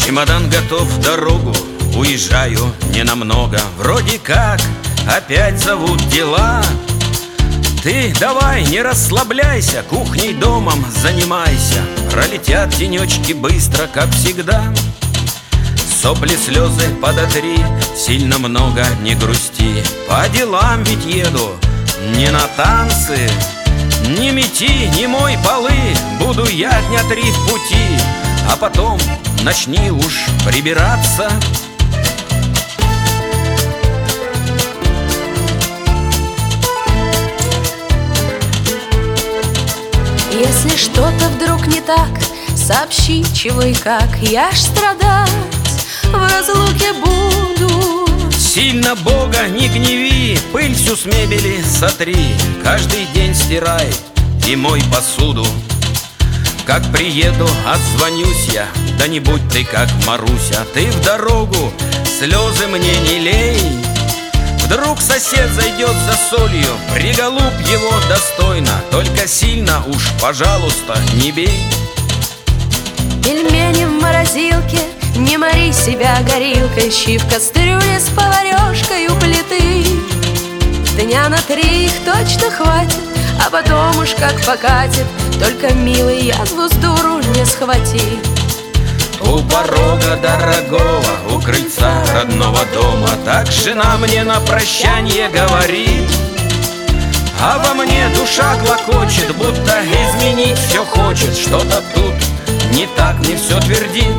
Чемодан готов в дорогу, уезжаю ненамного. Вроде как опять зовут дела. Ты давай не расслабляйся, кухней, домом занимайся. Пролетят денечки быстро, как всегда. Сопли, слезы подотри, сильно много не грусти. По делам ведь еду, не на танцы. Не мети, не мой полы, буду я дня 3 в пути. А потом начни уж прибираться. Если что-то вдруг не так, сообщи, чего и как. Я ж страдать в разлуке буду. Сильно Бога не гневи, пыль всю с мебели сотри. Каждый день стирай и мой посуду. Как приеду, отзвонюсь я, да не будь ты как Маруся. Ты в дорогу слезы мне не лей. Вдруг сосед зайдет за солью, приголубь его достойно. Только сильно уж, пожалуйста, не бей. Пельмени в морозилке, не мори себя горилкой. Щи в кастрюле с поварешкой у плиты. Дня на 3 их точно хватит, а потом уж как покатит. Только, милый, язву с дуру не схвати. У порога дорогого, у крыльца родного дома, так жена мне на прощанье говорит. А во мне душа клокочет, будто изменить все хочет. Что-то тут не так, мне все твердит.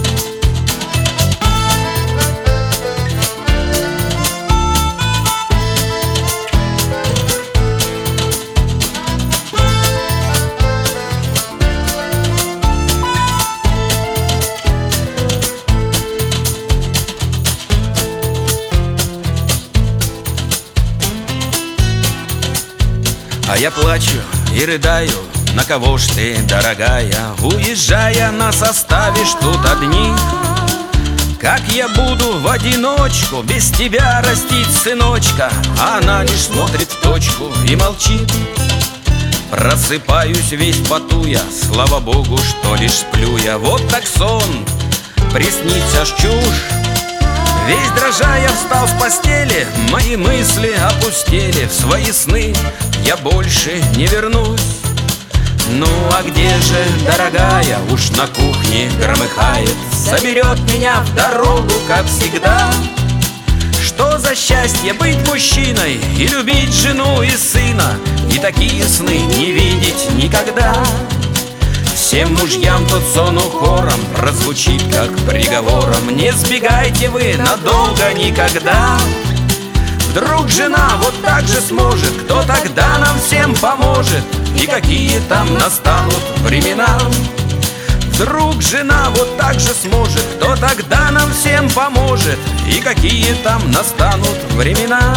А я плачу и рыдаю, на кого ж ты, дорогая? Уезжая, нас оставишь тут одних. Как я буду в одиночку без тебя растить сыночка? А она лишь смотрит в точку и молчит. Просыпаюсь весь в поту я, слава богу, что лишь сплю я. Вот так сон, приснится ж чушь. Весь дрожа я встал с постели, мои мысли опустели. В свои сны я больше не вернусь. Ну а где же, дорогая, уж на кухне громыхает, соберет меня в дорогу, как всегда. Что за счастье быть мужчиной и любить жену и сына, и такие сны не видеть никогда. Всем мужьям тот сон хором прозвучит, как приговором: не сбегайте вы надолго никогда. Вдруг жена вот так же сможет, кто тогда нам всем поможет? И какие там настанут времена? Вдруг жена вот так же сможет, кто тогда нам всем поможет? И какие там настанут времена?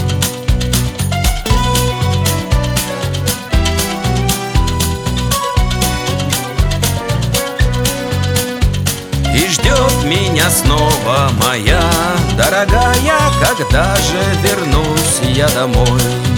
И ждет меня снова моя дорогая, когда же вернусь я домой?